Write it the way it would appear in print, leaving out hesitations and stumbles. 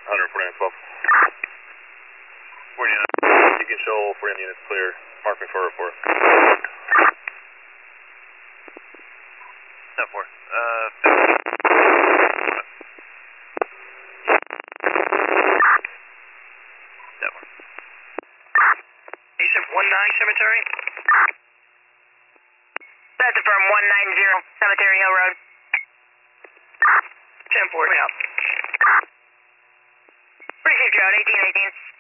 14912. 49. You can show 49 units clear. Mark me for a report. 10-4. You said 19 Cemetery? That's affirm 190 Cemetery Hill Road. 10-4, me out. Received Joe, 1818.